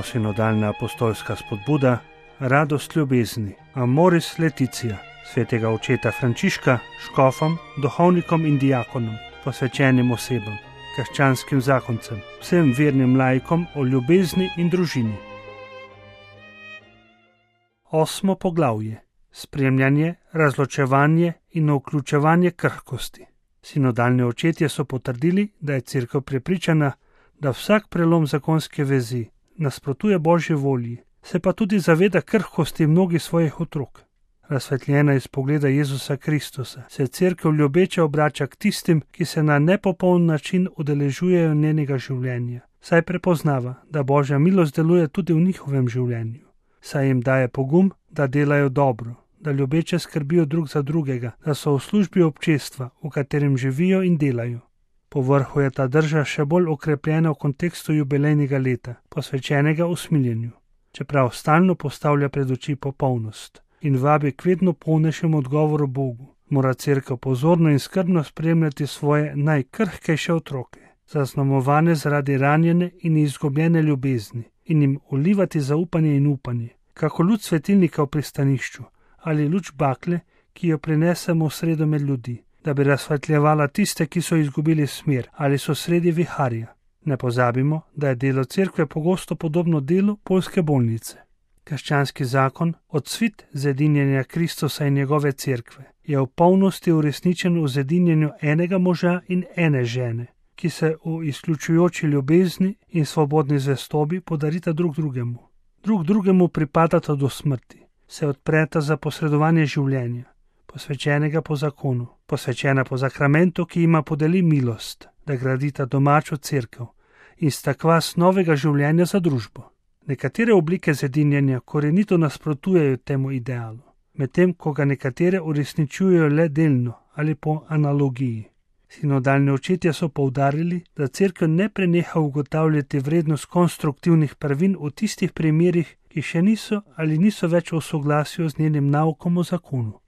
Novosinodalna apostolska spodbuda, radost ljubezni, Amoris Laetitia, svetega očeta Frančiška, škofom, duhovnikom in diakonom, posvečenim osebam, krščanskim zakoncem, vsem vernim laikom o ljubezni in družini. 8. poglavje. Spremljanje, razločevanje in vključevanje krhkosti. Sinodalni očetje so potrdili, da je Cerkev prepričana, da vsak prelom zakonske vezi nasprotuje Božji volji, se pa tudi zaveda krhkosti mnogih svojih otrok. Razsvetljena iz pogleda Jezusa Kristusa se Cerkev ljubeče obrača k tistim, ki se na nepopoln način udeležujejo njenega življenja, saj prepoznava, da Božja milost deluje tudi v njihovem življenju, saj jim daje pogum, da delajo dobro, da ljubeče skrbijo drug za drugega, da so v službi občestva, v katerem živijo in delajo. Povrhu je ta drža še bolj okrepljena v kontekstu jubilejnega leta, posvečenega usmiljenju, čeprav stalno postavlja pred oči popolnost in vabi k vedno polnejšemu odgovoru Bogu, mora Cerkev pozorno in skrbno spremljati svoje najkrhkejše otroke, zaznamovane zaradi ranjene in izgubljene ljubezni, in jim vlivati zaupanje in upanje, kako luč svetilnika v pristanišču ali luč bakle, ki jo prinesemo v sredo med ljudi, da bi razsvetljevala tiste, ki so izgubili smer ali so sredi viharja. Ne pozabimo, da je delo Cerkve pogosto podobno delu poljske bolnice. Krščanski zakon, odsvit zedinjenja Kristusa in njegove Cerkve, je v polnosti uresničen v zedinjenju enega moža in ene žene, ki se v izključujoči ljubezni in svobodni zvestobi podarita drug drugemu. Drug drugemu pripadata do smrti, se odpreta za posredovanje življenja, posvečenega po zakonu, posvečena po zakramentu, ki ima podeli milost, da gradita domačo Cerkev in sta kvas novega življenja za družbo. Nekatere oblike zedinjenja korenito nasprotujejo temu idealu, medtem ko ga nekatere uresničujejo le delno ali po analogiji. Sinodalni očetje so poudarili, da Cerkev ne preneha ugotavljati vrednost konstruktivnih prvin v tistih primerih, ki še niso ali niso več v soglasju z njenim naukom o zakonu.